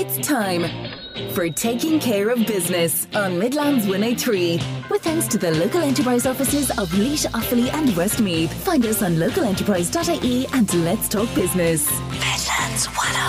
It's time for Taking Care of Business on Midlands 103. With thanks to the local enterprise offices of Laois, Offaly and Westmeath. Find us on localenterprise.ie and let's talk business. Midlands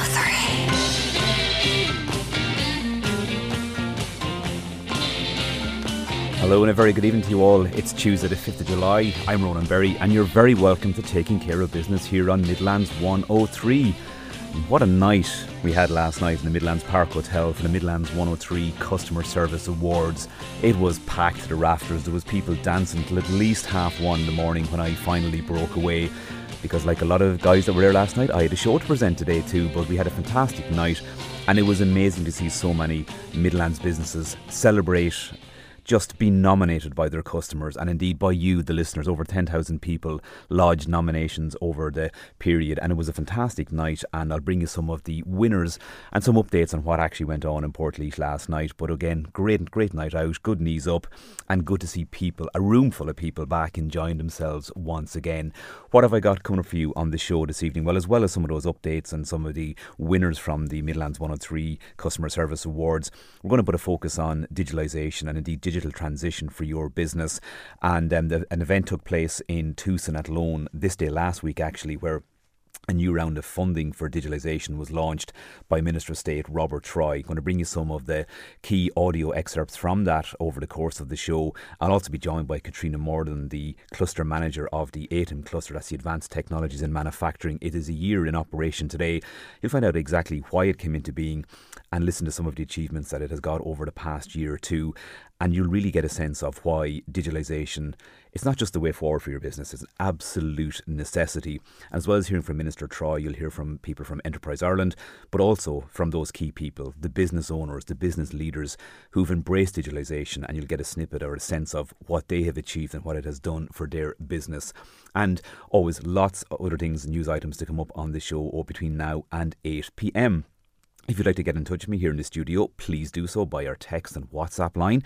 103. Hello and a very good evening to you all. It's Tuesday the 5th of July. I'm Ronan Berry and you're very welcome to Taking Care of Business here on Midlands 103. What a night we had last night in the Midlands Park Hotel for the Midlands 103 Customer Service Awards. It was packed to the rafters. There was people dancing till at least 1:30 in the morning when I finally broke away. Because like a lot of guys that were there last night, I had a show to present today too, but we had a fantastic night and it was amazing to see so many Midlands businesses celebrate just being nominated by their customers and indeed by you, the listeners. Over 10,000 people lodged nominations over the period and it was a fantastic night, and I'll bring you some of the winners and some updates on what actually went on in Portlaoise last night. But again, great night out, good knees up, and good to see people, a room full of people back enjoying themselves once again. What have I got coming up for you on the show this evening? Well, as well as some of those updates and some of the winners from the Midlands 103 Customer Service Awards, we're going to put a focus on digitalisation and indeed digital transition for your business. And an event took place in Tucson Athlone this day last week actually, where a new round of funding for digitalisation was launched by Minister of State Robert Troy. I'm going to bring you some of the key audio excerpts from that over the course of the show. I'll also be joined by Katrina Morden, the cluster manager of the ATIM cluster, that's the Advanced Technologies in Manufacturing. It is a year in operation today. You'll find out exactly why it came into being and listen to some of the achievements that it has got over the past year or two. And you'll really get a sense of why digitalisation, it's not just the way forward for your business, it's an absolute necessity. As well as hearing from Minister Troy, you'll hear from people from Enterprise Ireland, but also from those key people, the business owners, the business leaders who've embraced digitalisation, and you'll get a snippet or a sense of what they have achieved and what it has done for their business. And always lots of other things, news items to come up on the show between now and 8 p.m. If you'd like to get in touch with me here in the studio, please do so by our text and WhatsApp line.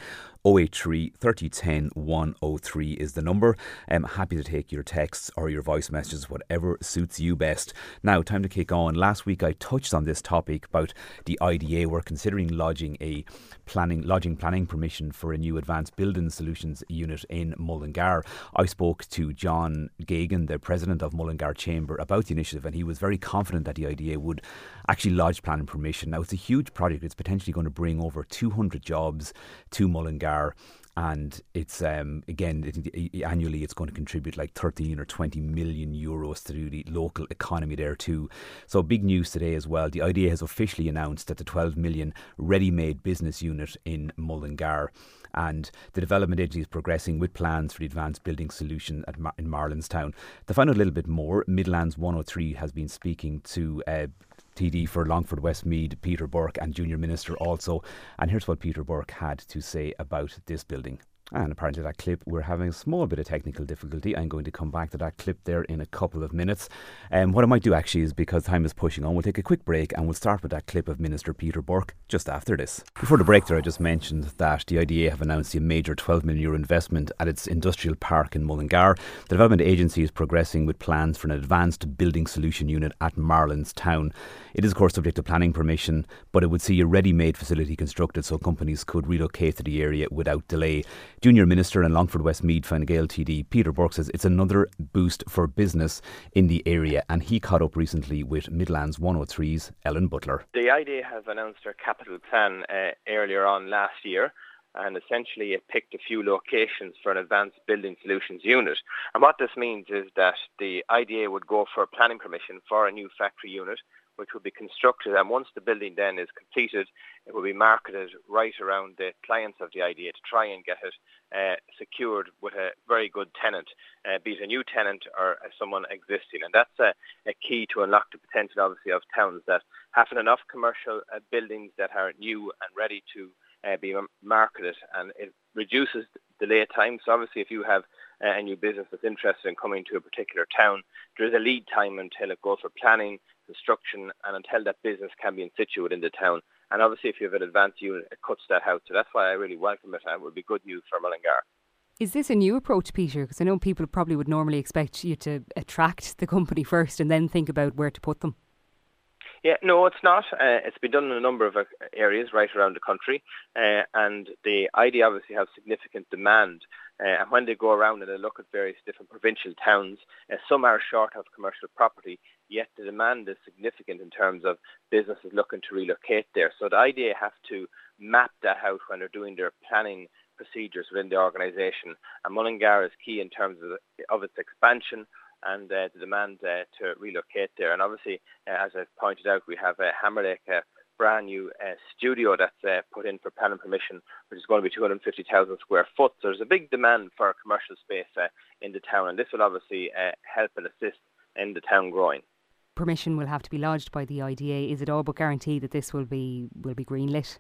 083 3010 103 is the number. I'm happy to take your texts or your voice messages, whatever suits you best. Now, time to kick on. Last week I touched on this topic about the IDA. We're considering lodging planning permission for a new advanced building solutions unit in Mullingar. I spoke to John Gagan, the president of Mullingar Chamber, about the initiative, and he was very confident that the IDA would actually lodge planning permission. Now, it's a huge project. It's potentially going to bring over 200 jobs to Mullingar. And it's annually it's going to contribute like 13 or 20 million euros to the local economy there too. So big news today as well. The IDA has officially announced that the 12 million ready-made business unit in Mullingar, and the development agency is progressing with plans for the advanced building solution in Marlinstown. To find out a little bit more, Midlands 103 has been speaking to TD for Longford Westmeath, Peter Burke, and Junior Minister also. And here's what Peter Burke had to say about this building. And apparently that clip, we're having a small bit of technical difficulty. I'm going to come back to that clip there in a couple of minutes. What I might do actually is, because time is pushing on, we'll take a quick break and we'll start with that clip of Minister Peter Burke just after this. Before the break there, I just mentioned that the IDA have announced a major €12 million investment at its industrial park in Mullingar. The development agency is progressing with plans for an advanced building solution unit at Marlinstown. It is of course subject to planning permission, but it would see a ready-made facility constructed so companies could relocate to the area without delay. Junior Minister in Longford Westmeath Fine Gael TD Peter Burke says it's another boost for business in the area, and he caught up recently with Midlands 103's Ellen Butler. The IDA have announced their capital plan earlier on last year, and essentially it picked a few locations for an advanced building solutions unit. And what this means is that the IDA would go for planning permission for a new factory unit, which will be constructed, and once the building then is completed, it will be marketed right around the clients of the IDA to try and get it secured with a very good tenant, be it a new tenant or someone existing. And that's a key to unlock the potential, obviously, of towns that have enough commercial buildings that are new and ready to be marketed, and it reduces delay time. So obviously if you have a new business that's interested in coming to a particular town, there is a lead time until it goes for planning, construction, and until that business can be in situ within the town. And obviously if you have an advanced unit, it cuts that out. So that's why I really welcome it, and it would be good news for Mullingar. Is this a new approach, Peter? Because I know people probably would normally expect you to attract the company first and then think about where to put them. Yeah, no, it's not. It's been done in a number of areas right around the country, and the idea obviously has significant demand. And when they go around and they look at various different provincial towns, some are short of commercial property, yet the demand is significant in terms of businesses looking to relocate there. So the idea have to map that out when they're doing their planning procedures within the organisation. And Mullingar is key in terms of its expansion and the demand to relocate there. And obviously, as I've pointed out, we have Hammerlake, a brand new studio that's put in for planning permission, which is going to be 250,000 square foot. So there's a big demand for commercial space in the town, and this will obviously help and assist in the town growing. Permission will have to be lodged by the IDA. Is it all but guaranteed that this will be greenlit?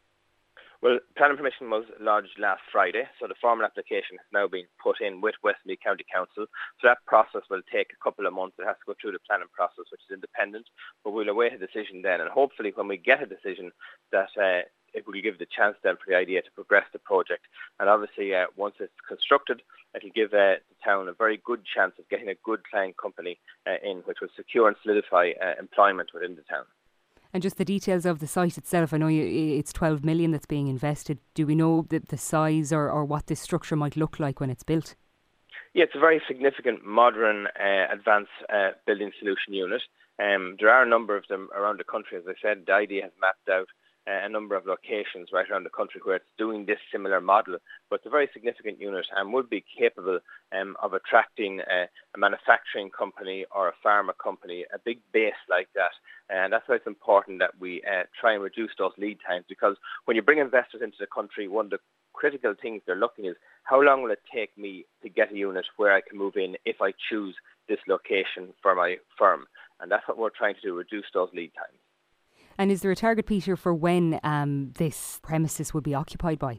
Well, planning permission was lodged last Friday, so the formal application has now been put in with Westmeath County Council. So that process will take a couple of months. It has to go through the planning process, which is independent, but we'll await a decision then. And hopefully when we get a decision, that it will give the chance then for the idea to progress the project. And obviously, once it's constructed, it'll give the town a very good chance of getting a good client company in, which will secure and solidify employment within the town. And just the details of the site itself, I know it's 12 million that's being invested. Do we know the size or what this structure might look like when it's built? Yeah, it's a very significant modern advanced building solution unit. There are a number of them around the country. As I said, the idea has mapped out a number of locations right around the country where it's doing this similar model. But it's a very significant unit and would be capable of attracting a manufacturing company or a pharma company, a big base like that. And that's why it's important that we try and reduce those lead times, because when you bring investors into the country, one of the critical things they're looking is how long will it take me to get a unit where I can move in if I choose this location for my firm. And that's what we're trying to do, reduce those lead times. And is there a target, Peter, for when this premises will be occupied by?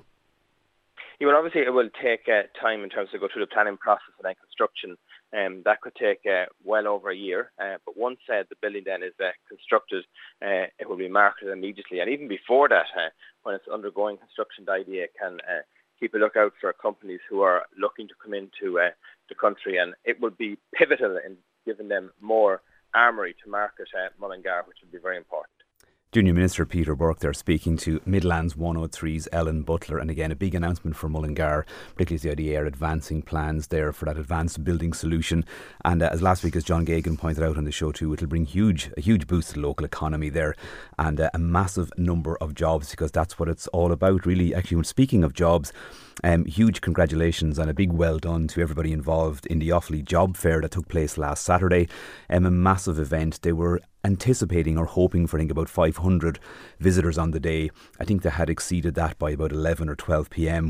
Yeah, well, obviously it will take time in terms of go through the planning process and then construction. That could take well over a year. But once the building then is constructed, it will be marketed immediately. And even before that, when it's undergoing construction, the idea can keep a lookout for companies who are looking to come into the country. And it will be pivotal in giving them more armoury to market Mullingar, which will be very important. Junior Minister Peter Burke there speaking to Midlands 103's Ellen Butler. And again, a big announcement for Mullingar, particularly as the IDA are advancing plans there for that advanced building solution. And as last week, as John Geoghegan pointed out on the show too, it'll bring a huge boost to the local economy there, and a massive number of jobs, because that's what it's all about really. Actually, when speaking of jobs, huge congratulations and a big well done to everybody involved in the Offaly Job Fair that took place last Saturday. A massive event. They were anticipating or hoping for, I think, about 500 visitors on the day. I think they had exceeded that by about 11 or 12 p.m,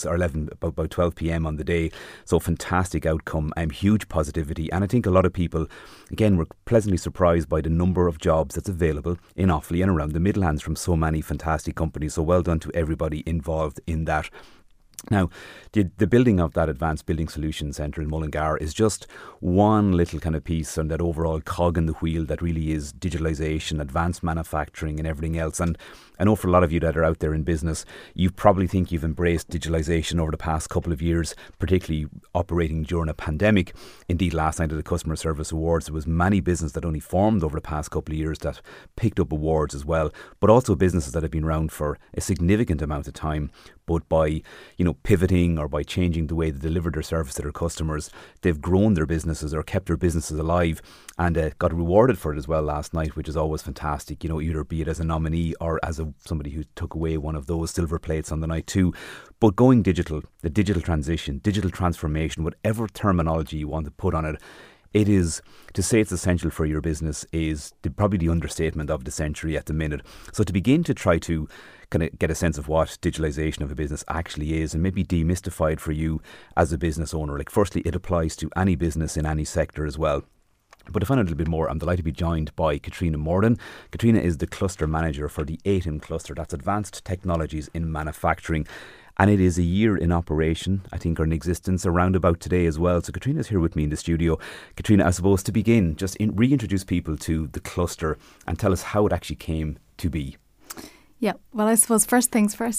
about 12 p.m. on the day. So fantastic outcome, huge positivity. And I think a lot of people, again, were pleasantly surprised by the number of jobs that's available in Offaly and around the Midlands from so many fantastic companies. So well done to everybody involved in that. Now, the building of that Advanced Building Solutions Centre in Mullingar is just one little kind of piece on that overall cog in the wheel that really is digitalisation, advanced manufacturing and everything else. And I know for a lot of you that are out there in business, you probably think you've embraced digitalisation over the past couple of years, particularly operating during a pandemic. Indeed, last night at the Customer Service Awards, there was many businesses that only formed over the past couple of years that picked up awards as well, but also businesses that have been around for a significant amount of time. But by, pivoting or by changing the way they deliver their service to their customers, they've grown their businesses or kept their businesses alive, and got rewarded for it as well last night, which is always fantastic, either be it as a nominee or as somebody who took away one of those silver plates on the night too. But going digital, the digital transition, digital transformation, whatever terminology you want to put on it, it is, to say it's essential for your business is probably the understatement of the century at the minute. So to begin to try to kind of get a sense of what digitalisation of a business actually is, and maybe demystify it for you as a business owner. Like, firstly, it applies to any business in any sector as well. But to find out a little bit more, I'm delighted to be joined by Katrina Morden. Katrina is the cluster manager for the ATIM cluster, that's Advanced Technologies in Manufacturing. And it is a year in operation, I think, or in existence around about today as well. So Katrina's here with me in the studio. Katrina, I suppose to begin, just reintroduce people to the cluster and tell us how it actually came to be. Yeah, well, I suppose first things first,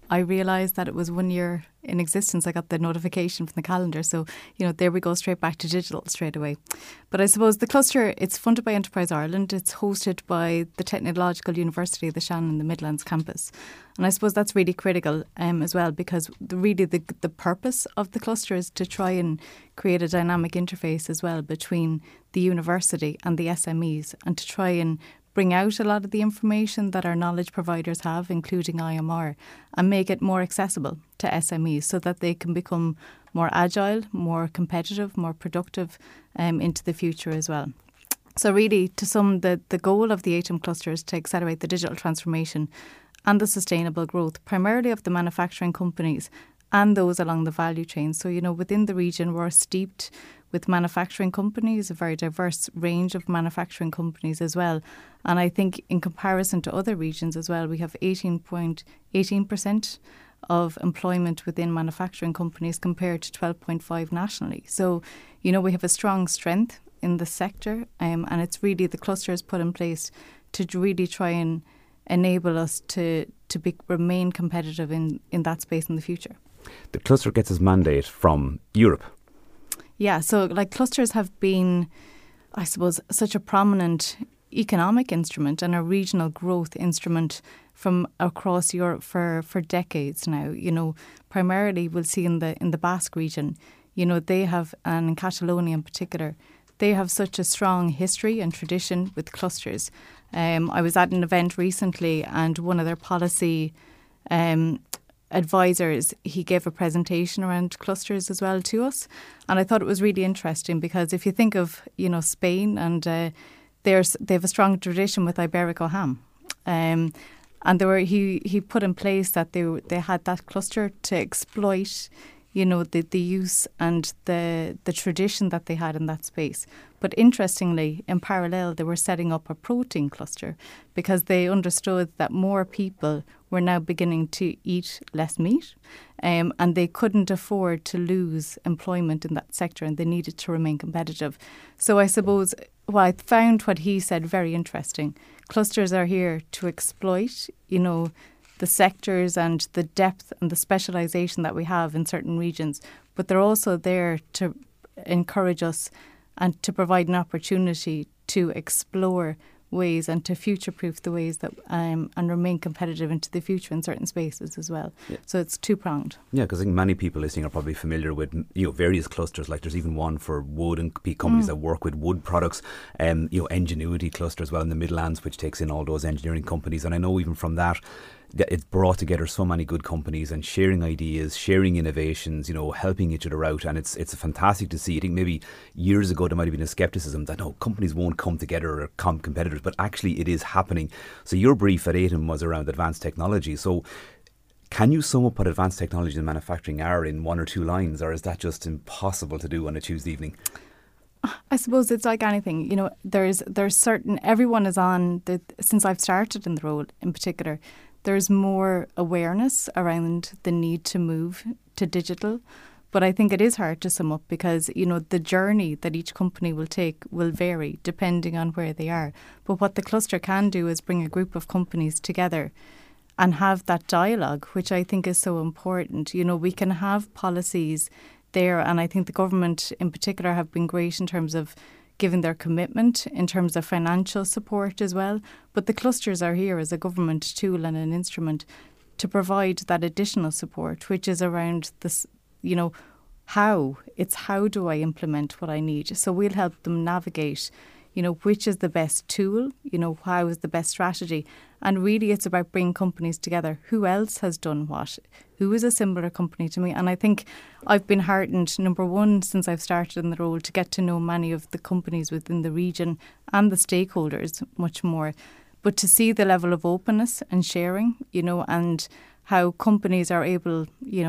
I realised that it was 1 year in existence. I got the notification from the calendar. So, there we go, straight back to digital straight away. But I suppose the cluster, it's funded by Enterprise Ireland. It's hosted by the Technological University of the Shannon, the Midlands campus. And I suppose that's really critical as well, because the purpose of the cluster is to try and create a dynamic interface as well between the university and the SMEs, and to try and bring out a lot of the information that our knowledge providers have, including IMR, and make it more accessible to SMEs so that they can become more agile, more competitive, more productive into the future as well. So really, to sum, the goal of the ATOM cluster is to accelerate the digital transformation and the sustainable growth, primarily of the manufacturing companies and those along the value chain. So, within the region, we're steeped with manufacturing companies, a very diverse range of manufacturing companies as well. And I think in comparison to other regions as well, we have 18% of employment within manufacturing companies compared to 12.5 nationally. So, we have a strong strength in the sector, and it's really the cluster is put in place to really try and enable us to remain competitive in that space in the future. The cluster gets its mandate from Europe. Yeah, so clusters have been, I suppose, such a prominent economic instrument and a regional growth instrument from across Europe for decades now. Primarily we'll see in the Basque region, they have, and in Catalonia in particular, they have such a strong history and tradition with clusters. I was at an event recently, and one of their policy advisors, he gave a presentation around clusters as well to us, and I thought it was really interesting because if you think of Spain, and they have a strong tradition with Iberico ham, and he put in place that they had that cluster to exploit the use and the tradition that they had in that space. But interestingly, in parallel, they were setting up a protein cluster because they understood that more people were now beginning to eat less meat, and they couldn't afford to lose employment in that sector, and they needed to remain competitive. So I suppose I found what he said very interesting. Clusters are here to exploit, the sectors and the depth and the specialisation that we have in certain regions, but they're also there to encourage us and to provide an opportunity to explore ways and to future-proof the ways that and remain competitive into the future in certain spaces as well. Yeah. So it's two-pronged. Yeah, because I think many people listening are probably familiar with various clusters. Like there's even one for wood and companies that work with wood products. Ingenuity cluster as well in the Midlands, which takes in all those engineering companies. And I know even from that, it's brought together so many good companies and sharing ideas, sharing innovations, helping each other out. And it's fantastic to see. I think maybe years ago there might have been a scepticism that companies won't come together or competitors, but actually it is happening. So your brief at ATOM was around advanced technology. So can you sum up what advanced technology and manufacturing are in one or two lines, or is that just impossible to do on a Tuesday evening? I suppose it's like anything. There's certain, everyone is on, since I've started in the role in particular, there's more awareness around the need to move to digital. But I think it is hard to sum up because, the journey that each company will take will vary depending on where they are. But what the cluster can do is bring a group of companies together and have that dialogue, which I think is so important. We can have policies there, and I think the government in particular have been great in terms of giving their commitment in terms of financial support as well. But the clusters are here as a government tool and an instrument to provide that additional support, which is around this, how do I implement what I need? So we'll help them navigate, which is the best tool, how is the best strategy. And really it's about bringing companies together. Who else has done what? Who is a similar company to me? And I think I've been heartened, number one, since I've started in the role, to get to know many of the companies within the region and the stakeholders much more. But to see the level of openness and sharing, and how companies are able,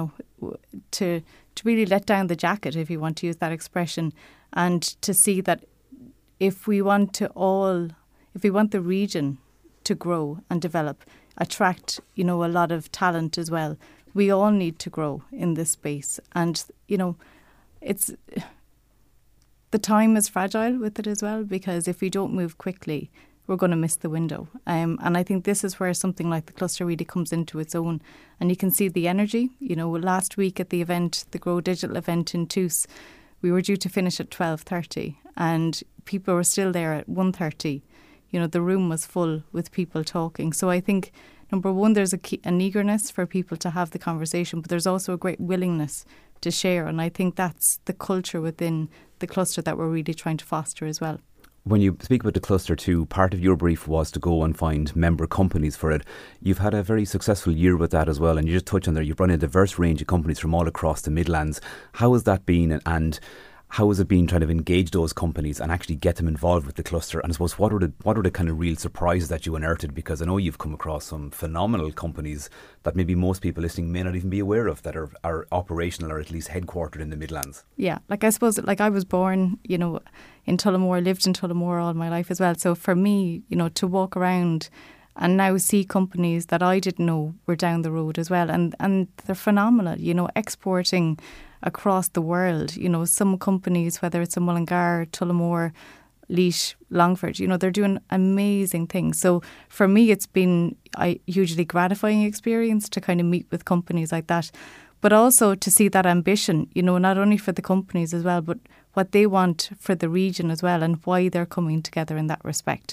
to really let down the jacket, if you want to use that expression, and to see that if we want the region to grow and develop, attract, a lot of talent as well, we all need to grow in this space. And, it's the time is fragile with it as well, because if we don't move quickly, we're going to miss the window. And I think this is where something like the cluster really comes into its own. And you can see the energy. You know, last week at the event, the Grow Digital event in Toos, we were due to finish at 12:30 and people were still there at 1:30. You know, the room was full with people talking. So I think, number one, there's an eagerness for people to have the conversation, but there's also a great willingness to share. And I think that's the culture within the cluster that we're really trying to foster as well. When you speak about the cluster too, part of your brief was to go and find member companies for it. You've had a very successful year with that as well, and you just touched on there, you've run a diverse range of companies from all across the Midlands. How has that been, and how has it been trying to engage those companies and actually get them involved with the cluster? And I suppose what are the kind of real surprises that you unearthed? Because I know you've come across some phenomenal companies that maybe most people listening may not even be aware of, that are operational or at least headquartered in the Midlands. Yeah, like I suppose, like I was born, you know, in Tullamore, lived in Tullamore all my life as well. So for me, you know, to walk around and now see companies that I didn't know were down the road as well. And they're phenomenal, you know, exporting across the world. You know, some companies, whether it's in Mullingar, Tullamore, Laois, Longford, you know, they're doing amazing things. So for me, it's been a hugely gratifying experience to kind of meet with companies like that, but also to see that ambition, you know, not only for the companies as well, but what they want for the region as well and why they're coming together in that respect.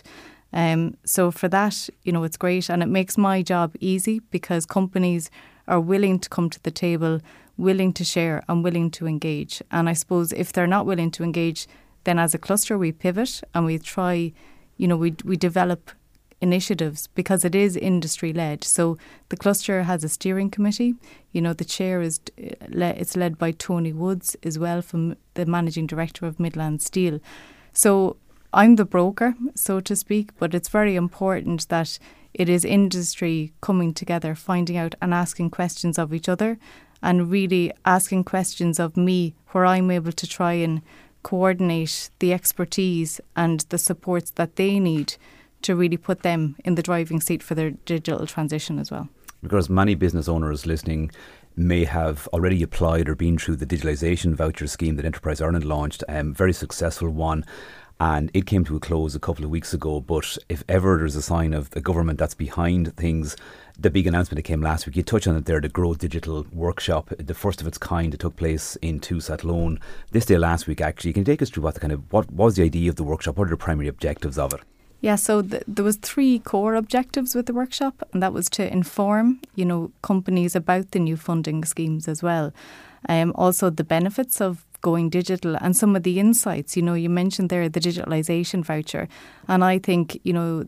So for that, you know, it's great, and it makes my job easy because companies are willing to come to the table, willing to share and willing to engage. And I suppose if they're not willing to engage, then as a cluster we pivot and we try, you know, we develop initiatives because it is industry led. So the cluster has a steering committee. You know, the chair is it's led by Tony Woods as well, from the managing director of Midland Steel. So I'm the broker, so to speak, but it's very important that it is industry coming together, finding out and asking questions of each other, and really asking questions of me where I'm able to try and coordinate the expertise and the supports that they need to really put them in the driving seat for their digital transition as well. Because many business owners listening may have already applied or been through the digitalisation voucher scheme that Enterprise Ireland launched, very successful one. And it came to a close a couple of weeks ago. But if ever there's a sign of a government that's behind things, the big announcement that came last week, you touched on it there, the Grow Digital Workshop, the first of its kind. It took place in Toos Athlone this day last week, actually. Can you take us through what was the idea of the workshop? What are the primary objectives of it? Yeah, so there was 3 core objectives with the workshop, and that was to inform, you know, companies about the new funding schemes as well. Also the benefits of going digital and some of the insights. You know, you mentioned there the digitalisation voucher, and I think, you know,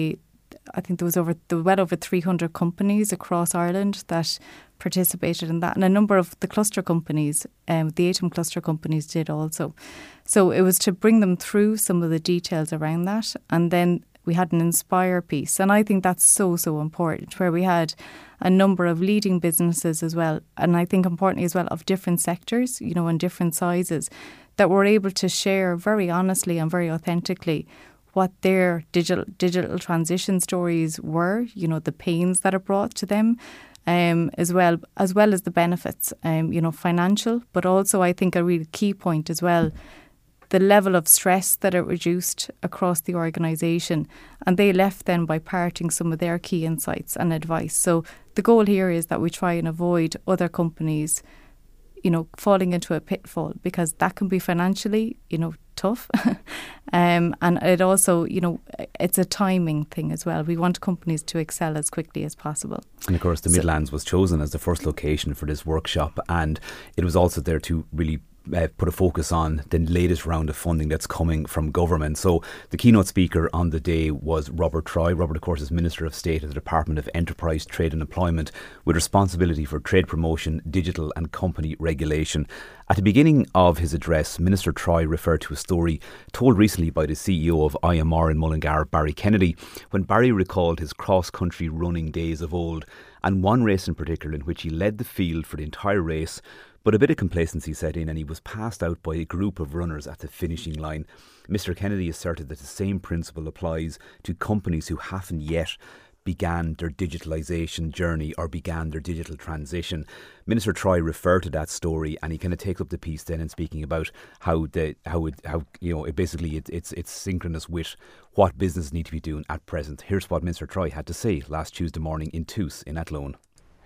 I think there was well over 300 companies across Ireland that participated in that, and a number of the cluster companies, the ATOM cluster companies did also. So it was to bring them through some of the details around that, and then we had an Inspire piece, and I think that's so important, where we had a number of leading businesses as well, and I think importantly as well of different sectors, you know, and different sizes, that were able to share very honestly and very authentically what their digital transition stories were, you know, the pains that are brought to them, as well as the benefits, you know, financial, but also I think a real key point as well, the level of stress that it reduced across the organisation, and they left then by parting some of their key insights and advice. So the goal here is that we try and avoid other companies, you know, falling into a pitfall, because that can be financially, you know, tough. And it also, you know, it's a timing thing as well. We want companies to excel as quickly as possible. And of course the Midlands was chosen as the first location for this workshop, and it was also there to really put a focus on the latest round of funding that's coming from government. So the keynote speaker on the day was Robert Troy. Robert, of course, is Minister of State at the Department of Enterprise, Trade and Employment, with responsibility for trade promotion, digital and company regulation. At the beginning of his address, Minister Troy referred to a story told recently by the CEO of IMR in Mullingar, Barry Kennedy, when Barry recalled his cross-country running days of old, and one race in particular in which he led the field for the entire race. But a bit of complacency set in and he was passed out by a group of runners at the finishing line. Mr. Kennedy asserted that the same principle applies to companies who haven't yet began their digitalisation journey or began their digital transition. Minister Troy referred to that story, and he kind of takes up the piece then in speaking about how it's synchronous with what businesses need to be doing at present. Here's what Minister Troy had to say last Tuesday morning in Toos in Athlone.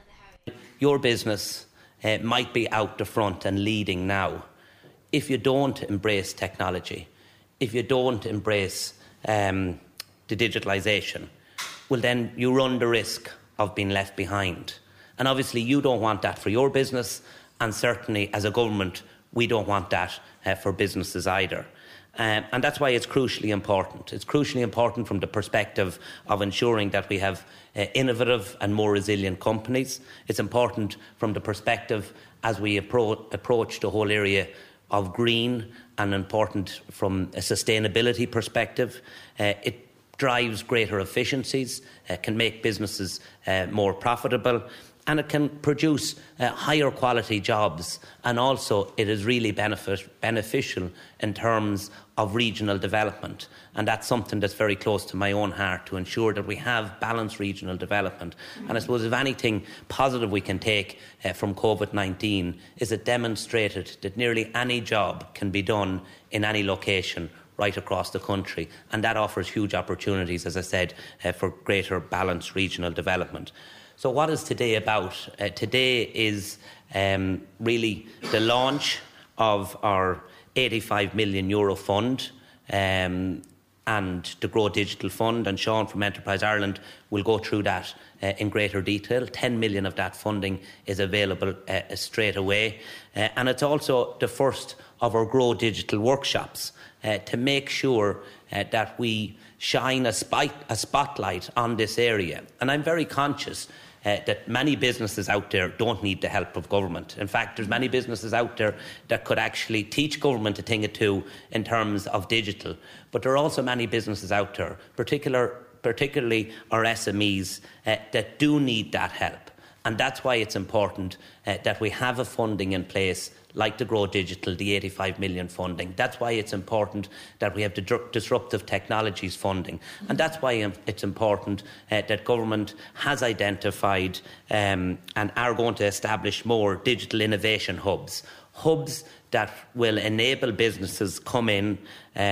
Your business might be out the front and leading now. If you don't embrace technology, if you don't embrace the digitalisation, well then you run the risk of being left behind. And obviously you don't want that for your business, and certainly as a government we don't want that for businesses either. And that's why it's crucially important. It's crucially important from the perspective of ensuring that we have innovative and more resilient companies. It's important from the perspective as we approach the whole area of green, and important from a sustainability perspective. It drives greater efficiencies, can make businesses more profitable, and it can produce higher quality jobs. And also it is really beneficial in terms of regional development. And that's something that's very close to my own heart, to ensure that we have balanced regional development. And I suppose if anything positive we can take from COVID-19 is it demonstrated that nearly any job can be done in any location right across the country. And that offers huge opportunities, as I said, for greater balanced regional development. So what is today about? Today is really the launch of our €85 million fund and the Grow Digital Fund. And Sean from Enterprise Ireland will go through that in greater detail. 10 million of that funding is available straight away. And it's also the first of our Grow Digital workshops to make sure that we shine a spotlight on this area. And I'm very conscious that many businesses out there don't need the help of government. In fact, there's many businesses out there that could actually teach government a thing or two in terms of digital. But there are also many businesses out there, particularly our SMEs, that do need that help. And that's why it's important that we have a funding in place like the Grow Digital, the 85 million funding. That's why it's important that we have the Disruptive Technologies funding. And that's why it's important that government has identified and are going to establish more digital innovation hubs that will enable businesses come in,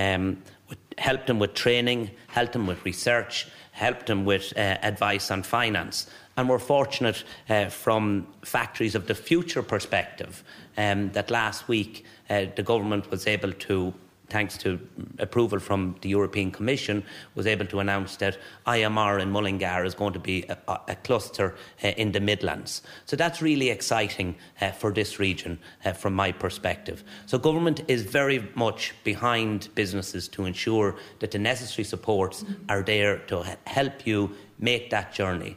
help them with training, help them with research, help them with advice on finance. And we're fortunate from Factories of the Future perspective that last week the government was able to, thanks to approval from the European Commission, was able to announce that IMR in Mullingar is going to be a cluster in the Midlands. So that's really exciting for this region from my perspective. So government is very much behind businesses to ensure that the necessary supports are there to help you make that journey,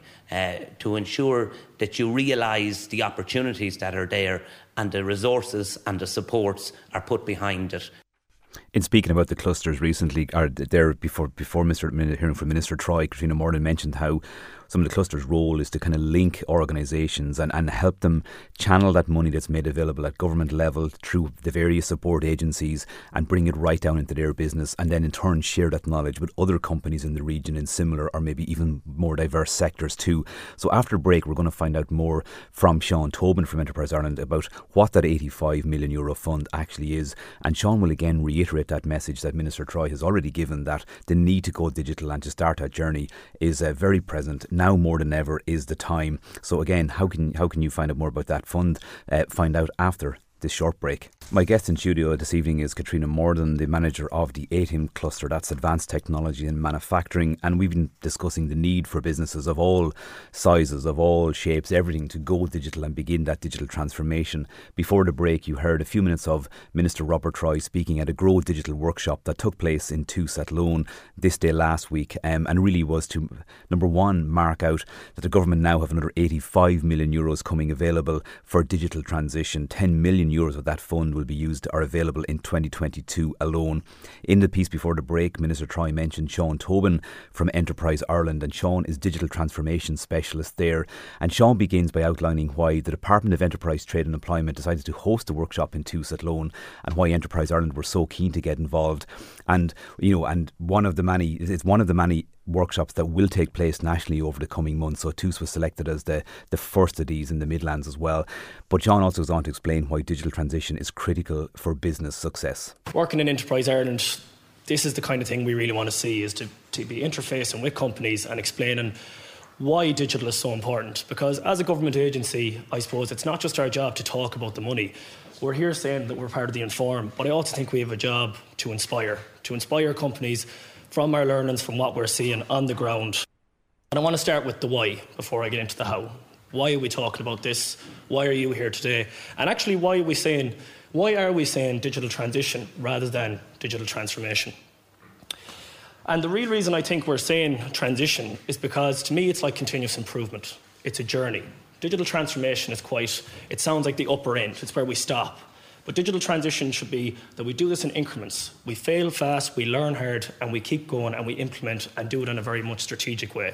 to ensure that you realise the opportunities that are there and the resources and the supports are put behind it. In speaking about the clusters recently, before hearing from Minister Troy, Katrina Morgan mentioned how some of the clusters' role is to kind of link organisations and help them channel that money that's made available at government level through the various support agencies and bring it right down into their business, and then in turn share that knowledge with other companies in the region in similar or maybe even more diverse sectors too. So after break we're going to find out more from Sean Tobin from Enterprise Ireland about what that €85 million fund actually is, and Sean will again reiterate that message that Minister Troy has already given, that the need to go digital and to start that journey is very present. Now more than ever is the time. So again, how can you find out more about that fund? Find out after this short break. My guest in studio this evening is Katrina Morden, the manager of the ATIM cluster, that's Advanced Technology and Manufacturing, and we've been discussing the need for businesses of all sizes, of all shapes, everything to go digital and begin that digital transformation. Before the break you heard a few minutes of Minister Robert Troy speaking at a Grow Digital workshop that took place in Toos Athlone this day last week, and really was to, number one, mark out that the government now have another €85 million coming available for digital transition. 10 million euros of that fund will be used are available in 2022 alone. In the piece before the break, Minister Troy mentioned Sean Tobin from Enterprise Ireland, and Sean is Digital Transformation Specialist there. And Sean begins by outlining why the Department of Enterprise, Trade and Employment decided to host a workshop in Toos Athlone, and why Enterprise Ireland were so keen to get involved. And one of the many workshops that will take place nationally over the coming months. So TUS was selected as the first of these in the Midlands as well. But John also goes on to explain why digital transition is critical for business success. Working in Enterprise Ireland, this is the kind of thing we really want to see, is to be interfacing with companies and explaining why digital is so important. Because as a government agency, I suppose it's not just our job to talk about the money. We're here saying that we're part of the Inform, but I also think we have a job to inspire companies from our learnings, from what we're seeing on the ground. And I want to start with the why before I get into the how. Why are we talking about this? Why are you here today? And actually, why are we saying digital transition rather than digital transformation? And the real reason I think we're saying transition is because, to me, it's like continuous improvement. It's a journey. Digital transformation is it sounds like the upper end. It's where we stop. But digital transition should be that we do this in increments. We fail fast, we learn hard, and we keep going and we implement and do it in a very much strategic way.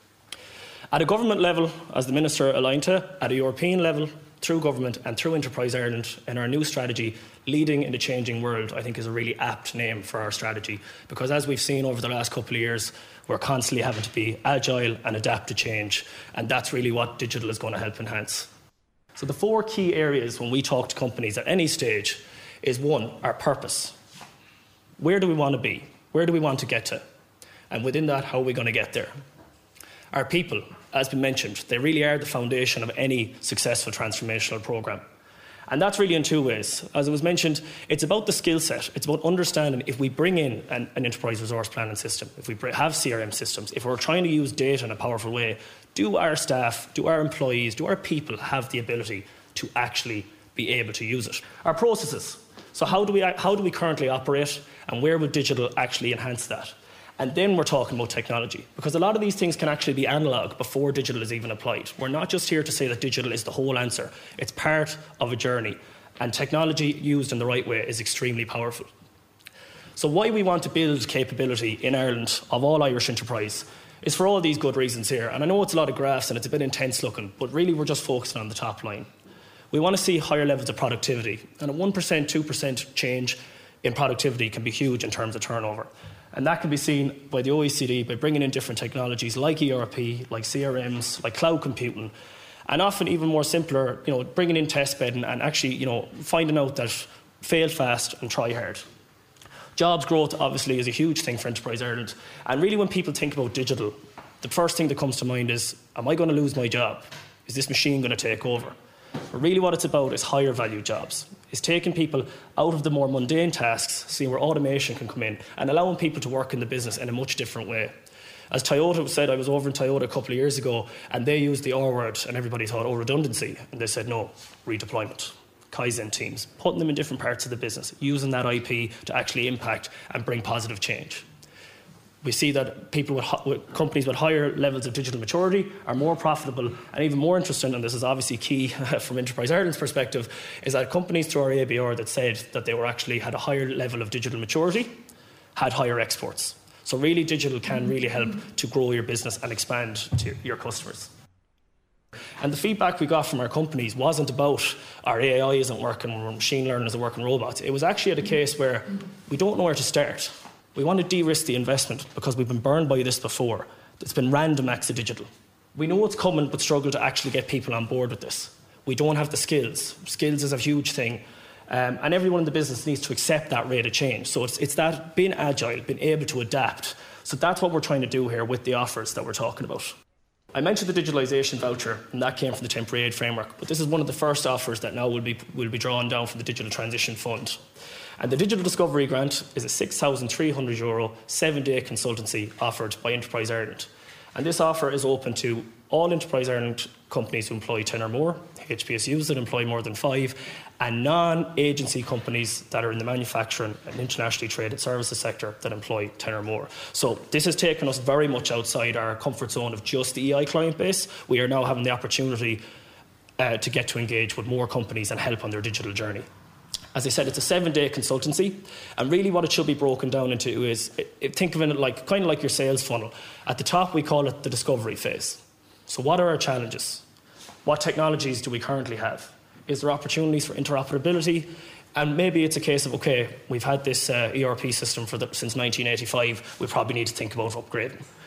At a government level, as the Minister aligned to, at a European level, through government and through Enterprise Ireland, in our new strategy, Leading in a Changing World, I think is a really apt name for our strategy. Because as we've seen over the last couple of years, we're constantly having to be agile and adapt to change. And that's really what digital is going to help enhance. So the 4 key areas when we talk to companies at any stage is 1, our purpose. Where do we want to be? Where do we want to get to? And within that, how are we going to get there? Our people, as been mentioned, they really are the foundation of any successful transformational programme. And that's really in 2 ways. As it was mentioned, it's about the skill set. It's about understanding if we bring in an enterprise resource planning system, if we have CRM systems, if we're trying to use data in a powerful way, do our staff, do our employees, do our people have the ability to actually be able to use it? Our processes. So how do we currently operate, and where would digital actually enhance that? And then we're talking about technology, because a lot of these things can actually be analogue before digital is even applied. We're not just here to say that digital is the whole answer. It's part of a journey, and technology used in the right way is extremely powerful. So why we want to build capability in Ireland of all Irish enterprise is for all these good reasons here. And I know it's a lot of graphs and it's a bit intense looking, but really we're just focusing on the top line. We want to see higher levels of productivity, and a 1%, 2% change in productivity can be huge in terms of turnover. And that can be seen by the OECD by bringing in different technologies like ERP, like CRMs, like cloud computing, and often even more simpler, bringing in test bedding and actually, finding out that fail fast and try hard. Jobs growth obviously is a huge thing for Enterprise Ireland. And really when people think about digital, the first thing that comes to mind is, am I going to lose my job? Is this machine going to take over? But really what it's about is higher value jobs. It's taking people out of the more mundane tasks, seeing where automation can come in, and allowing people to work in the business in a much different way. As Toyota said, I was over in Toyota a couple of years ago, and they used the R word, and everybody thought, redundancy. And they said, no, redeployment. Kaizen teams, putting them in different parts of the business, using that IP to actually impact and bring positive change. We see that people with companies with higher levels of digital maturity are more profitable, and even more interesting, and this is obviously key from Enterprise Ireland's perspective, is that companies through our ABR that said that they were actually had a higher level of digital maturity had higher exports. So really digital can really help to grow your business and expand to your customers. And the feedback we got from our companies wasn't about our AI isn't working, or machine learning isn't working, robots. It was actually at a case where we don't know where to start. We want to de-risk the investment because we've been burned by this before. It's been random acts of digital. We know it's coming, but struggle to actually get people on board with this. We don't have the skills. Skills is a huge thing. And everyone in the business needs to accept that rate of change. So it's that being agile, being able to adapt. So that's what we're trying to do here with the offers that we're talking about. I mentioned the digitalisation voucher, and that came from the temporary aid framework. But this is one of the first offers that now will be drawn down from the Digital Transition Fund. And the Digital Discovery Grant is a €6,300 7-day consultancy offered by Enterprise Ireland. And this offer is open to all Enterprise Ireland companies who employ 10 or more, HPSUs that employ more than 5, and non-agency companies that are in the manufacturing and internationally traded services sector that employ 10 or more. So this has taken us very much outside our comfort zone of just the EI client base. We are now having the opportunity to get to engage with more companies and help on their digital journey. As I said, it's a 7-day consultancy, and really what it should be broken down into is, think of it like kind of like your sales funnel. At the top, we call it the discovery phase. So what are our challenges? What technologies do we currently have? Is there opportunities for interoperability? And maybe it's a case of, okay, we've had this ERP system since 1985, we probably need to think about upgrading.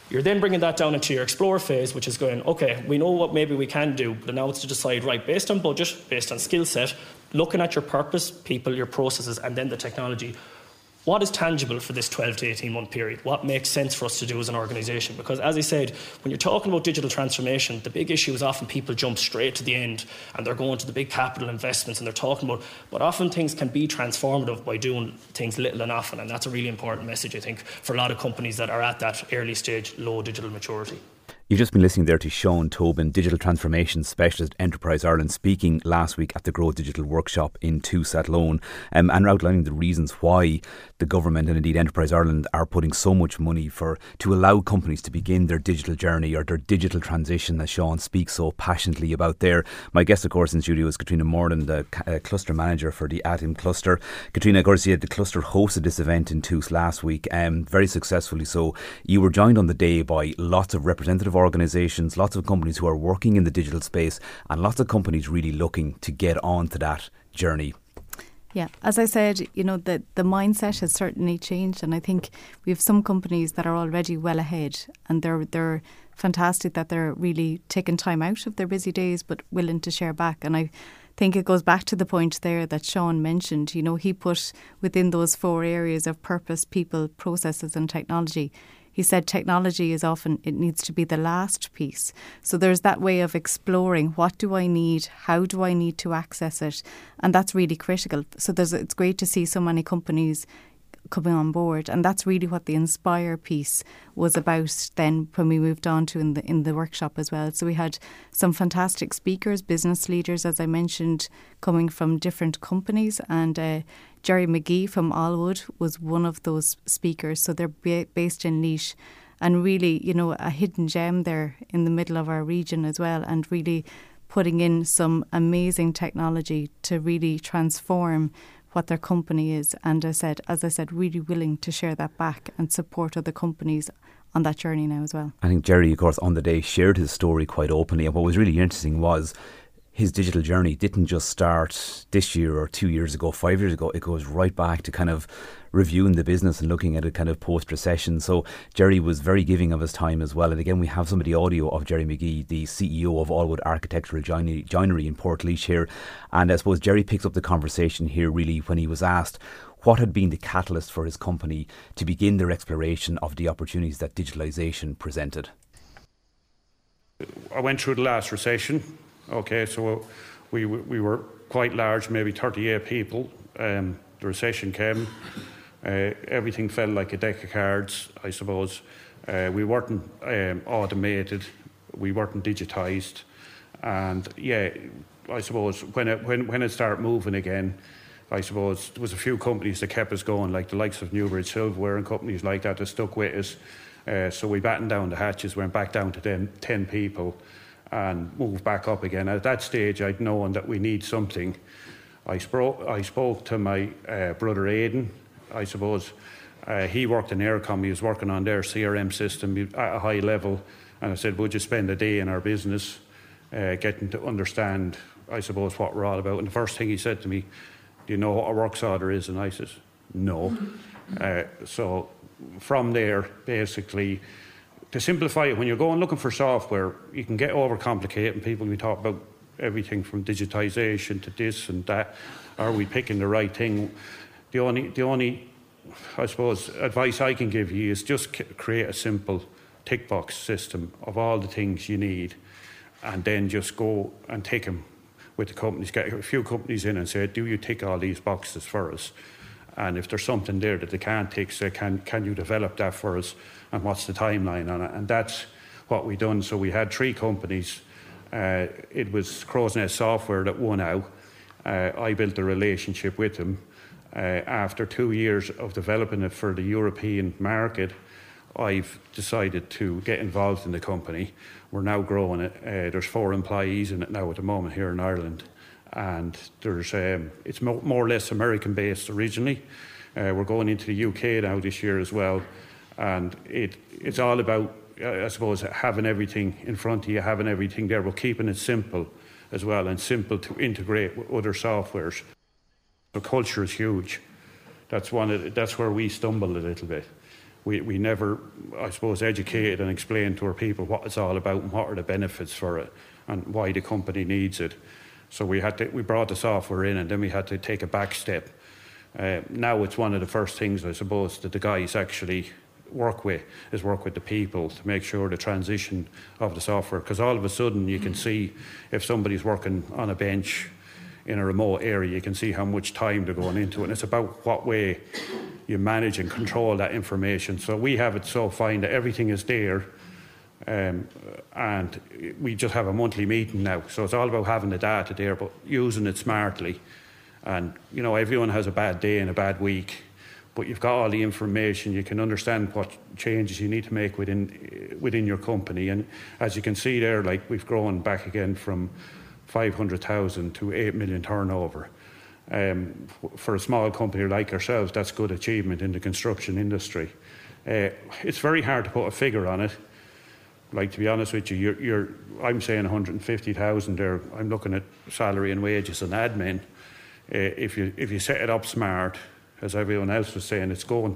You're then bringing that down into your explore phase, which is going, okay, we know what maybe we can do, but now it's to decide, right, based on budget, based on skill set, looking at your purpose, people, your processes, and then the technology. What is tangible for this 12 to 18 month period? What makes sense for us to do as an organisation? Because as I said, when you're talking about digital transformation, the big issue is often people jump straight to the end and they're going to the big capital investments and they're talking about, but often things can be transformative by doing things little and often, and that's a really important message, I think, for a lot of companies that are at that early stage, low digital maturity. You've just been listening there to Sean Tobin, Digital Transformation Specialist, Enterprise Ireland, speaking last week at the Grow Digital Workshop in Athlone, and outlining the reasons why the government and indeed Enterprise Ireland are putting so much money to allow companies to begin their digital journey or their digital transition, as Sean speaks so passionately about there. My guest, of course, in studio is Katrina Moran, the cluster manager for the ATIM cluster. Katrina, of course, the cluster hosted this event in Toulouse last week, very successfully so. You were joined on the day by lots of representative organisations, lots of companies who are working in the digital space, and lots of companies really looking to get on to that journey. Yeah, as I said, the mindset has certainly changed, and I think we have some companies that are already well ahead, and they're fantastic that they're really taking time out of their busy days but willing to share back. And I think it goes back to the point there that Sean mentioned. He put within those 4 areas of purpose, people, processes and technology. He said technology is often, it needs to be the last piece. So there's that way of exploring, what do I need? How do I need to access it? And that's really critical. So it's great to see so many companies coming on board, and that's really what the Inspire piece was about then when we moved on to in the workshop as well. So we had some fantastic speakers, business leaders, as I mentioned, coming from different companies, and Jerry McGee from Allwood was one of those speakers. So they're based in Laois, and really, a hidden gem there in the middle of our region as well, and really putting in some amazing technology to really transform what their company is, and as I said, really willing to share that back and support other companies on that journey now as well. I think Jerry, of course, on the day shared his story quite openly, and what was really interesting was his digital journey didn't just start this year or 2 years ago, 5 years ago. It goes right back to kind of reviewing the business and looking at it kind of post-recession. So Jerry was very giving of his time as well. And again, we have some of the audio of Jerry McGee, the CEO of Allwood Architectural Joinery in Portlaoise here. And I suppose Jerry picks up the conversation here really when he was asked what had been the catalyst for his company to begin their exploration of the opportunities that digitalisation presented. I went through the last recession. Okay, so we were quite large, maybe 38 people. The recession came. Everything felt like a deck of cards, I suppose. We weren't automated. We weren't digitised. And yeah, I suppose when it started moving again, I suppose there was a few companies that kept us going, like the likes of Newbridge Silverware and companies like that stuck with us. So we battened down the hatches, went back down to 10 people, and moved back up again. At that stage, I'd known that we need something. I spoke to my brother Aidan. I suppose he worked in Aircom. He was working on their CRM system at a high level. And I said, would you spend a day in our business getting to understand, I suppose, what we're all about? And the first thing he said to me, do you know what a works order is? And I said, no. So from there, basically, to simplify it, when you're going looking for software, you can get overcomplicated, and people can talk about everything from digitisation to this and that. Are we picking the right thing? The only, I suppose, advice I can give you is just create a simple tick box system of all the things you need, and then just go and take them with the companies. Get a few companies in and say, do you tick all these boxes for us? And if there's something there that they can't tick, say, can you develop that for us? And what's the timeline on it? And that's what we done. So we had 3 companies. It was Crow's Nest Software that won out. I built a relationship with them. After 2 years of developing it for the European market, I've decided to get involved in the company. We're now growing it. There's 4 employees in it now at the moment here in Ireland. And there's it's more or less American-based originally. We're going into the UK now this year as well. And it's all about, I suppose, having everything in front of you, having everything there, but keeping it simple as well, and simple to integrate with other softwares. So culture is huge. That's where we stumbled a little bit. we never, I suppose, educated and explained to our people what it's all about and what are the benefits for it and why the company needs it. So we brought the software in, and then we had to take a back step. Now it's one of the first things, I suppose, that the guys actually work with the people to make sure the transition of the software, because all of a sudden you can see if somebody's working on a bench in a remote area, you can see how much time they're going into it, and it's about what way you manage and control that information. So we have it so fine that everything is there, and we just have a monthly meeting now. So it's all about having the data there, but using it smartly. And everyone has a bad day and a bad week, but you've got all the information. You can understand what changes you need to make within your company. And as you can see there, like, we've grown back again from 500,000 to 8 million turnover. For a small company like ourselves, that's good achievement in the construction industry. It's very hard to put a figure on it. Like, to be honest with you, I'm saying 150,000 there. I'm looking at salary and wages and admin. If you set it up smart, as everyone else was saying,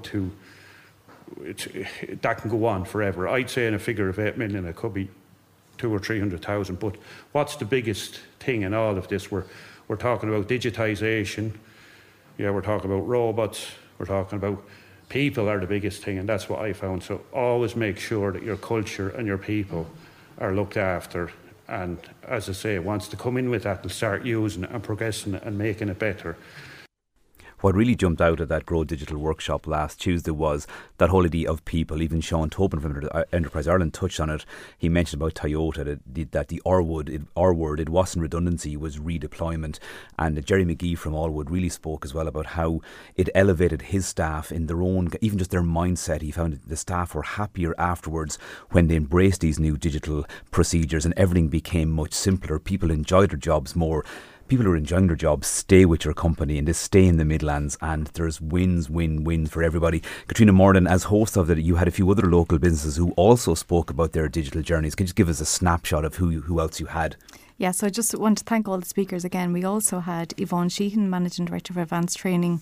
that can go on forever. I'd say in a figure of 8 million, it could be 200,000 or 300,000. But what's the biggest thing in all of this? We're talking about digitisation. Yeah, we're talking about robots. We're talking about people are the biggest thing, and that's what I found. So always make sure that your culture and your people are looked after. And as I say, once they come in with that, they'll start using it and progressing it and making it better. What really jumped out at that Grow Digital workshop last Tuesday was that whole idea of people. Even Sean Tobin from Enterprise Ireland touched on it. He mentioned about Toyota, that the R word, it wasn't redundancy, it was redeployment. And Jerry McGee from Allwood really spoke as well about how it elevated his staff in their own, even just their mindset. He found the staff were happier afterwards when they embraced these new digital procedures, and everything became much simpler. People enjoyed their jobs more. People who are enjoying their jobs stay with your company and they stay in the Midlands, and there's wins for everybody. Katrina Morden, as host of it, you had a few other local businesses who also spoke about their digital journeys. Can you just give us a snapshot of who else you had? Yeah, so I just want to thank all the speakers again. We also had Yvonne Sheehan, Managing Director of Advanced Training,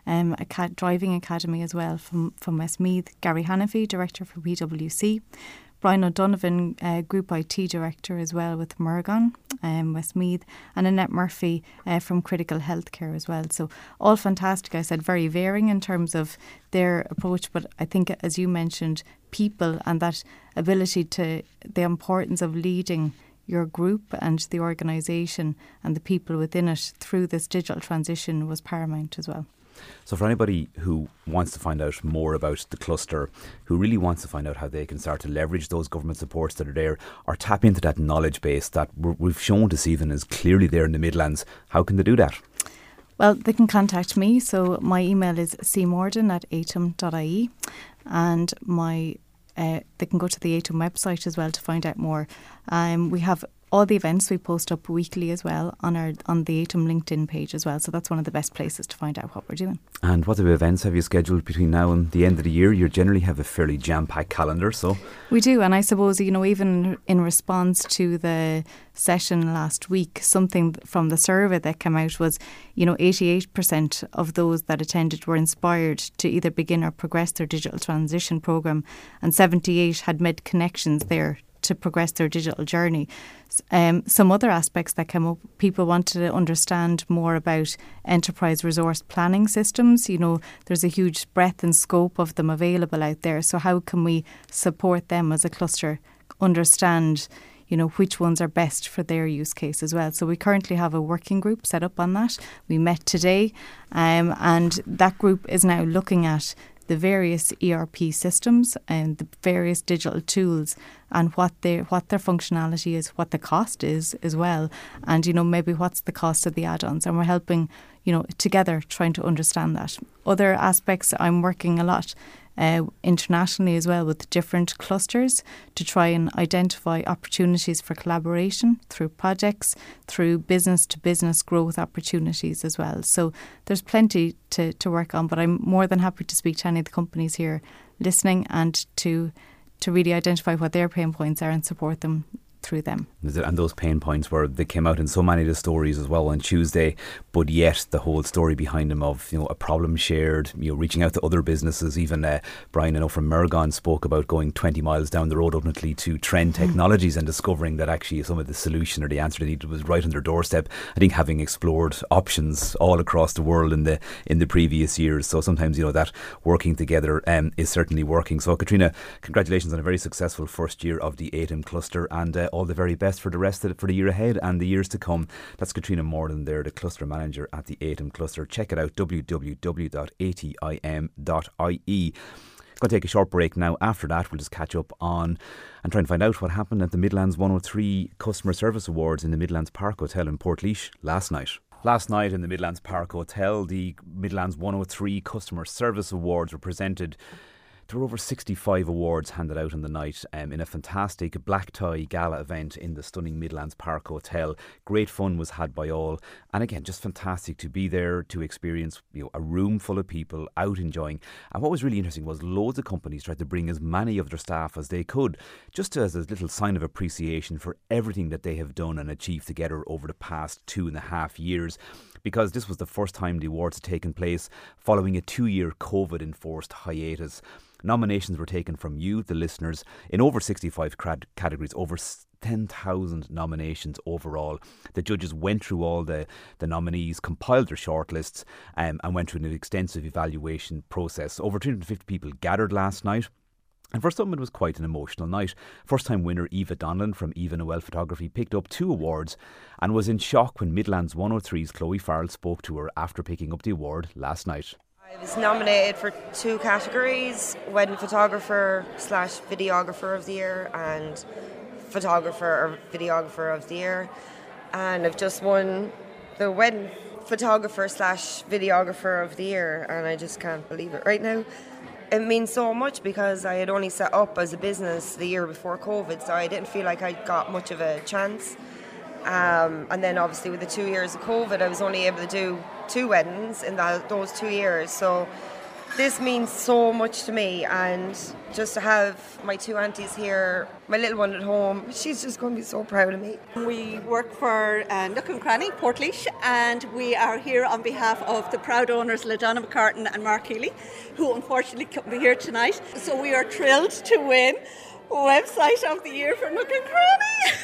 Driving Academy as well from Westmeath, Gary Hannafy, Director for PwC, Brian O'Donovan, Group IT Director as well with Mergon, Westmeath, and Annette Murphy from Critical Healthcare as well. So all fantastic. I said very varying in terms of their approach, but I think, as you mentioned, people and that ability to, the importance of leading your group and the organisation and the people within it through this digital transition was paramount as well. So for anybody who wants to find out more about the cluster, who really wants to find out how they can start to leverage those government supports that are there, or tap into that knowledge base that we've shown this evening is clearly there in the Midlands, how can they do that? Well, they can contact me. So my email is cmorden@atom.ie, and they can go to the ATOM website as well to find out more. We have all the events we post up weekly as well on the ATOM LinkedIn page as well. So that's one of the best places to find out what we're doing. And what type of events have you scheduled between now and the end of the year? You generally have a fairly jam-packed calendar, so. We do, and I suppose, even in response to the session last week, something from the survey that came out was, 88% of those that attended were inspired to either begin or progress their digital transition programme, and 78 had made connections there to progress their digital journey. Some other aspects that came up, people wanted to understand more about enterprise resource planning systems. There's a huge breadth and scope of them available out there. So how can we support them as a cluster, understand which ones are best for their use case as well. So we currently have a working group set up on that. We met today, and that group is now looking at the various ERP systems and the various digital tools and what their functionality is, what the cost is as well, and maybe what's the cost of the add-ons, and we're helping together trying to understand that. Other aspects, I'm working a lot internationally as well with different clusters to try and identify opportunities for collaboration through projects, through business to business growth opportunities as well. So there's plenty to work on, but I'm more than happy to speak to any of the companies here listening and to really identify what their pain points are and support them through them. And those pain points they came out in so many of the stories as well on Tuesday, but yet the whole story behind them of, a problem shared, reaching out to other businesses. Even Brian, I know from Mergon, spoke about going 20 miles down the road ultimately to Trend Technologies and discovering that actually some of the solution or the answer they needed was right on their doorstep. I think having explored options all across the world in the previous years. So sometimes, that working together is certainly working. So Katrina, congratulations on a very successful first year of the ATIM cluster, and all the very best for the rest of it, for the year ahead and the years to come. That's Katrina Morden there, the cluster manager at the ATIM cluster. Check it out, www.atim.ie. Going to take a short break now. After that, we'll just catch up on and try and find out what happened at the Midlands 103 Customer Service Awards in the Midlands Park Hotel in Portlaoise last night. Last night in the Midlands Park Hotel, the Midlands 103 Customer Service Awards were presented. There were over 65 awards handed out on the night in a fantastic black tie gala event in the stunning Midlands Park Hotel. Great fun was had by all, and again, just fantastic to be there to experience a room full of people out enjoying. And what was really interesting was loads of companies tried to bring as many of their staff as they could, just as a little sign of appreciation for everything that they have done and achieved together over the past 2.5 years. Because this was the first time the awards had taken place following a 2-year COVID-enforced hiatus. Nominations were taken from you, the listeners, in over 65 categories, over 10,000 nominations overall. The judges went through all the nominees, compiled their shortlists, and went through an extensive evaluation process. Over 250 people gathered last night. And for some, it was quite an emotional night. First-time winner Eva Donlan from Eva Noel Photography picked up 2 awards and was in shock when Midlands 103's Chloe Farrell spoke to her after picking up the award last night. I was nominated for 2 categories, Wedding Photographer / Videographer of the Year and Photographer or Videographer of the Year. And I've just won the Wedding Photographer / Videographer of the Year, and I just can't believe it right now. It means so much because I had only set up as a business the year before COVID, so I didn't feel like I got much of a chance. And then obviously with the 2 years of COVID, I was only able to do 2 weddings in those 2 years. So this means so much to me, and just to have my 2 aunties here, my little one at home, she's just going to be so proud of me. We work for Nook and Cranny, Portlaoise, and we are here on behalf of the proud owners LaDonna McCartan and Mark Healy, who unfortunately couldn't be here tonight. So we are thrilled to win Website of the Year for Nook and Cranny.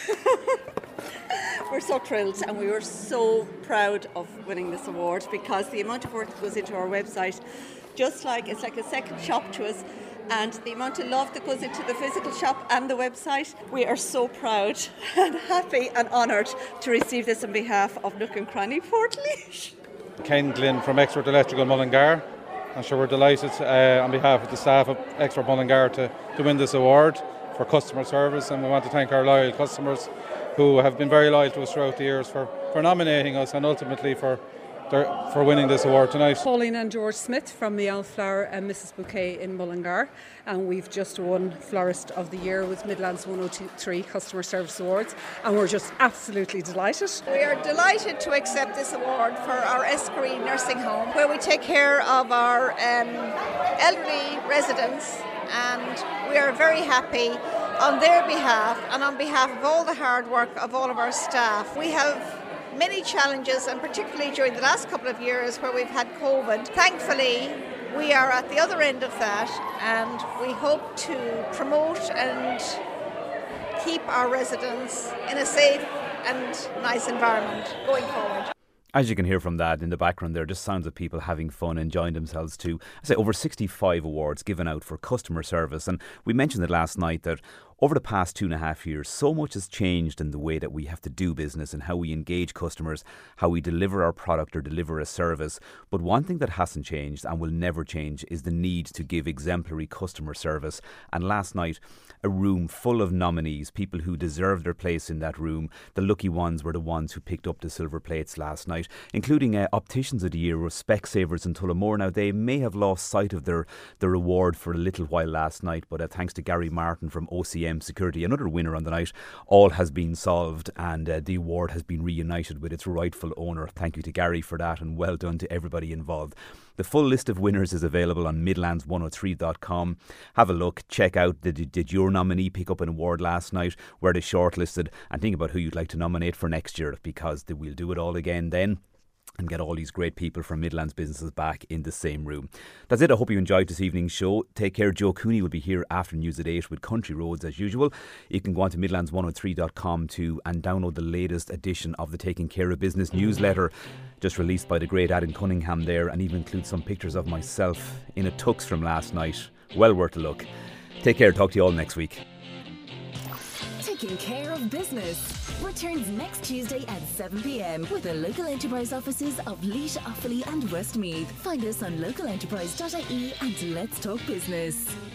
We're so thrilled, and we were so proud of winning this award because the amount of work that goes into our website, it's like a second shop to us, and the amount of love that goes into the physical shop and the website. We are so proud and happy and honoured to receive this on behalf of Nook and Cranny Portlaoise. Ken Glynn from Expert Electrical Mullingar. I'm sure we're delighted on behalf of the staff of Expert Mullingar to win this award for customer service, and we want to thank our loyal customers who have been very loyal to us throughout the years for nominating us and ultimately for winning this award tonight. Pauline and George Smith from Meow Flower and Mrs Bouquet in Mullingar, and we've just won Florist of the Year with Midlands 103 Customer Service Awards, and we're just absolutely delighted. We are delighted to accept this award for our Escareen nursing home, where we take care of our elderly residents, and we are very happy on their behalf and on behalf of all the hard work of all of our staff. We have many challenges, and particularly during the last couple of years where we've had COVID. Thankfully, we are at the other end of that, and we hope to promote and keep our residents in a safe and nice environment going forward. As you can hear from that in the background there, just sounds of people having fun, enjoying themselves too. I say over 65 awards given out for customer service, and we mentioned it last night that over the past 2.5 years, so much has changed in the way that we have to do business and how we engage customers, how we deliver our product or deliver a service. But one thing that hasn't changed and will never change is the need to give exemplary customer service. And last night, a room full of nominees, people who deserve their place in that room. The lucky ones were the ones who picked up the silver plates last night, including Opticians of the Year with Specsavers in Tullamore. Now, they may have lost sight of their award for a little while last night, but thanks to Gary Martin from OCM PM Security, another winner on the night. All has been solved, and the award has been reunited with its rightful owner. Thank you to Gary for that, and well done to everybody involved. The full list of winners is available on midlands103.com. Have a look, check out, did your nominee pick up an award last night? Were they shortlisted? And think about who you'd like to nominate for next year, because we'll do it all again then, and get all these great people from Midlands businesses back in the same room. That's it. I hope you enjoyed this evening's show. Take care. Joe Cooney will be here after news at 8 with Country Roads as usual. You can go on to midlands103.com too and download the latest edition of the Taking Care of Business newsletter, just released by the great Adam Cunningham there, and even includes some pictures of myself in a tux from last night. Well worth a look. Take care. Talk to you all next week. Taking Care of Business returns next Tuesday at 7 p.m. with the local enterprise offices of Laois, Offaly and Westmeath. Find us on localenterprise.ie and let's talk business.